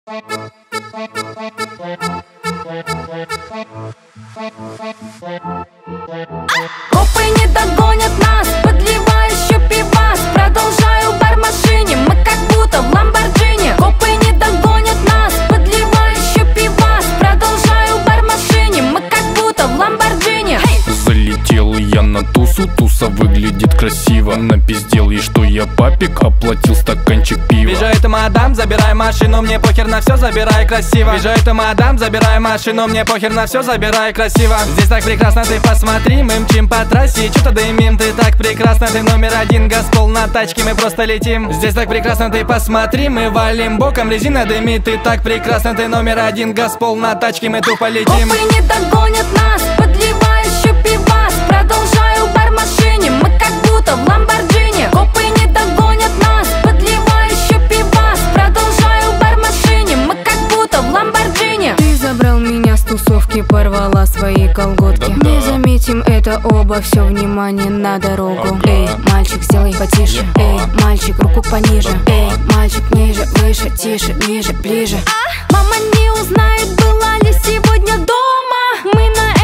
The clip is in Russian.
Копы не догонят нас, подливай еще пивас. Продолжаю бар в машине, мы как будто в Ламборджини. Копы не догонят нас, подливай еще пивас. Продолжаю бар в машине, мы как будто в Ламборджини. Залетел я на тусу, туса выглядит красиво. Напиздел ей, что я папик, оплатил стаканчик пива. Вижу эту мадам, забирай машину, мне похер на все, забирай красиво. Вижу эту мадам, забирай машину, мне похер на все, забирай красиво. Здесь так прекрасно, ты посмотри, мы мчим по трассе, чё-то дымим, ты так прекрасно, ты номер один, газпол на тачке, мы просто летим. Здесь так прекрасно, ты посмотри, мы валим боком, резина дымит, ты так прекрасно, ты номер один, газпол на тачке, мы тупо летим. Копы не догонят нас, подливай еще пивас. Продолжаю бар в машине, мы как будто в Ламборджини. Копы не догонят нас, подливай еще пивас. Продолжаю бар в машине, мы как будто в Ламборджини. Ты забрал меня с тусовки, порвала свои колготки. Да-да. Не заметим это оба, все внимание на дорогу. Ага. Эй, мальчик, сделай потише. Эй, мальчик, руку пониже. Эй, мальчик, ниже, выше, тише, ниже, ближе. Мама не узнает, была ли сегодня дома. Мы на